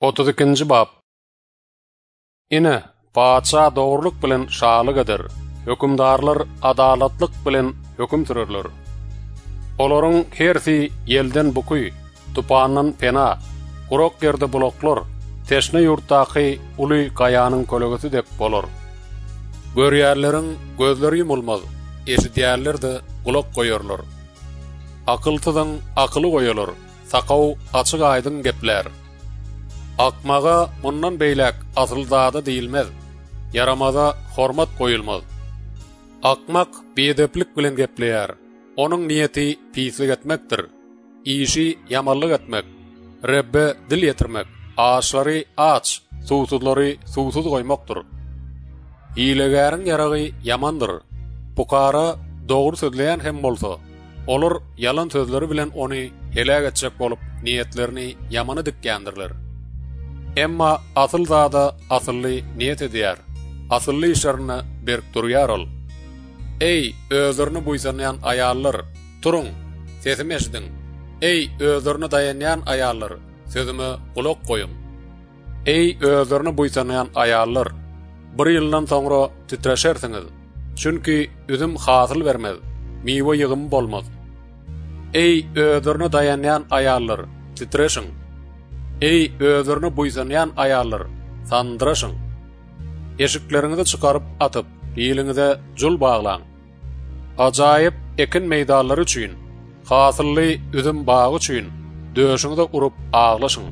32-nji bab. Ine, paça dogurluk bilen şalyk eder. Hökümdarlar adalatlyk bilen höküm sürerler. Olaryň hersi ýelden bukuy, tupandan pena, gurok ýerde buloklar, teşne ýurtdaky uly gaýanyň kölgesi dep bolar. Görýärleriň gözleri ýumulmaz, eşidýärler de gulak goýarlar. Akylsyzyň akyly goýalar, sakaw açyk aýdyn gepler. Akmaga mundan beýlek asyldada diýilmez, yaramada hormat goýulmaz. Akmak beýdeplik bilen gepleýär, onuň niýeti pislik etmekdir, işi ýamanlyk etmek, Rebbe dil ýetirmek, ağaçlary aç, suwsuzlary suwsuz goýmakdyr. Hilegäriň ýaragy ýamandyr, pukara dogry sözleýän hem bolsa, olar yalan sözleri bilen ony helak etjek bolup niýetlerini ýamana dikýändirler. Emma asıl zada asıllı niyet edýär. Asıllı işlerini berkturýar ol. Ey özlerini buýsanayan ayallar, turun, sesimi eşidin. Ey özlerini dayanyan ayallar, sözüme kulak koyun. Ey özlerini buýsanayan ayallar, bir ýyldan soňra titreşersiňiz. Çünki üzüm hasyl bermez, miwe ýygymy bolmaz. Ey özlerini dayanyan ayallar, titreşiň. Ey özlerini buýsanayan ayallar, sandıraşyň. Eşiklerinizi çykaryp atyp, ýylyňyza jul baglaň. Ajaýyp ekin meýdallary üçin, hasylly üzüm bagy üçin döşüňizi urup aglaşyň.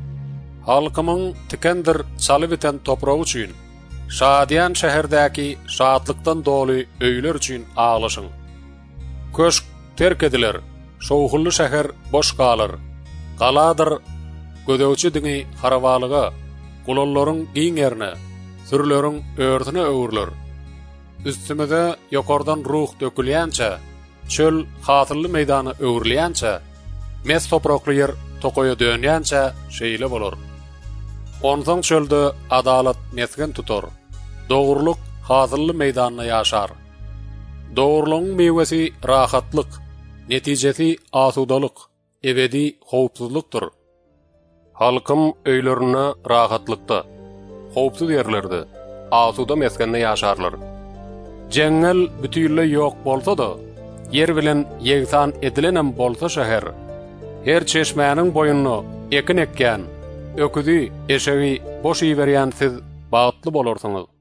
Halkymyň tikendir çaly biten topragy üçin, şadyan şäherdäki şatlykdan doly öýler üçin aglaşyň. Köşk terk ediler, şowhully şäher boş galar. Galadyr gödöwçi diňi harawalyga, gulallaryň giňerine, sürleriň öwrüne öwürler. Üstümede ýokardan ruh dökülýänçe, çöl hatyrly meýdany öwürlýänçe, mes toprakly ýer tokoýa dönýänçe şeýle bolar. Ondan çölde adalat mesgen tutar. Dogurluk hatyrly meýdanyna ýaşar. Dogurlugyň mewesi rahatlyk, netijesi asudalyk, ebedi howpsuzlukdyr. Halkym öýlerine rahatlykda, howpsuz ýerlerde, asuda meskende ýaşarlar. Jengel bütünle ýok bolsa da, yer bilen ýegsan edilenem bolsa şäher, her çeşmäniň boýuny ekin ekýän, öküzi, eşegi boş iýberýän siz bagtly bolarsyňyz.